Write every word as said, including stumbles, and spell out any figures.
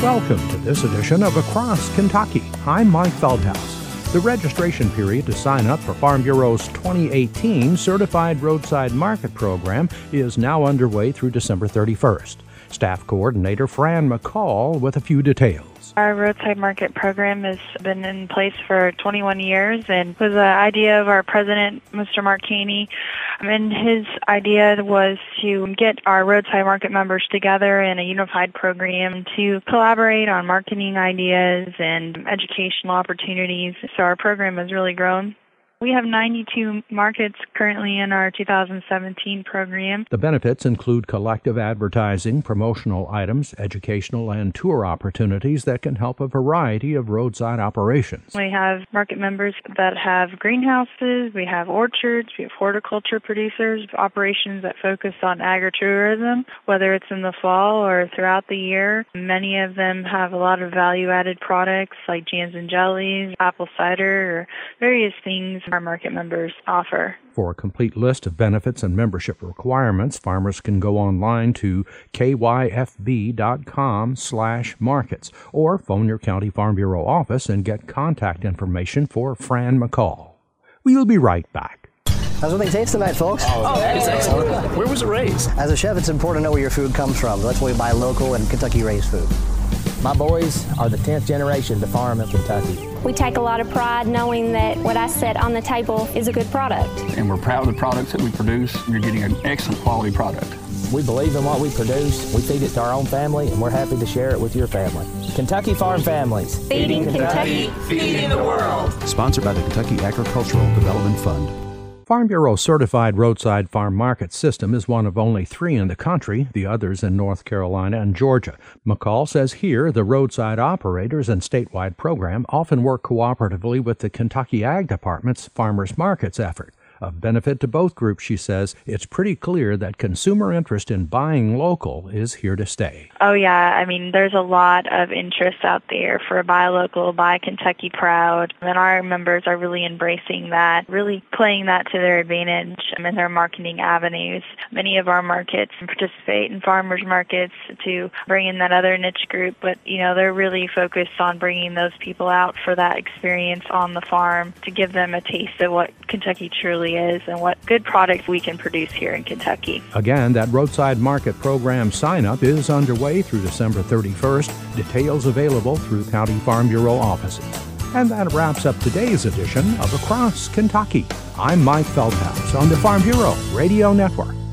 Welcome to this edition of Across Kentucky. I'm Mike Feldhaus. The registration period to sign up for Farm Bureau's twenty eighteen Certified Roadside Market Program is now underway through December thirty-first. Staff Coordinator Fran McCall with a few details. Our roadside market program has been in place for twenty-one years and was an idea of our president, Mister Mark Caney. And his idea was to get our roadside market members together in a unified program to collaborate on marketing ideas and educational opportunities. So our program has really grown. We have ninety-two markets currently in our two thousand seventeen program. The benefits include collective advertising, promotional items, educational and tour opportunities that can help a variety of roadside operations. We have market members that have greenhouses, we have orchards, we have horticulture producers, operations that focus on agritourism, whether it's in the fall or throughout the year. Many of them have a lot of value-added products like jams and jellies, apple cider, or various things our market members offer. For a complete list of benefits and membership requirements, farmers can go online to k y f b dot com slash markets or phone your County Farm Bureau office and get contact information for Fran McCall. We'll be right back. How's everything taste tonight, folks? Oh, it's excellent. Where was it raised? As a chef, it's important to know where your food comes from. That's why we buy local and Kentucky-raised food. My boys are the tenth generation to farm in Kentucky. We take a lot of pride knowing that what I set on the table is a good product. And we're proud of the products that we produce. You're getting an excellent quality product. We believe in what we produce, we feed it to our own family, and we're happy to share it with your family. Kentucky Farm Families. Feeding, Feeding Kentucky, Kentucky, feeding the world. Sponsored by the Kentucky Agricultural Development Fund. Farm Bureau Certified Roadside Farm Market System is one of only three in the country, the others in North Carolina and Georgia. McCall says here the roadside operators and statewide program often work cooperatively with the Kentucky Ag Department's Farmers Markets effort. Of benefit to both groups, she says, it's pretty clear that consumer interest in buying local is here to stay. Oh, yeah. I mean, there's a lot of interest out there for buy local, buy Kentucky proud. And our members are really embracing that, really playing that to their advantage in their marketing avenues. Many of our markets participate in farmers markets to bring in that other niche group, but, you know, they're really focused on bringing those people out for that experience on the farm to give them a taste of what Kentucky truly is and what good products we can produce here in Kentucky. Again, that roadside market program sign-up is underway through December thirty-first. Details available through County Farm Bureau offices. And that wraps up today's edition of Across Kentucky. I'm Mike Feldhaus on the Farm Bureau Radio Network.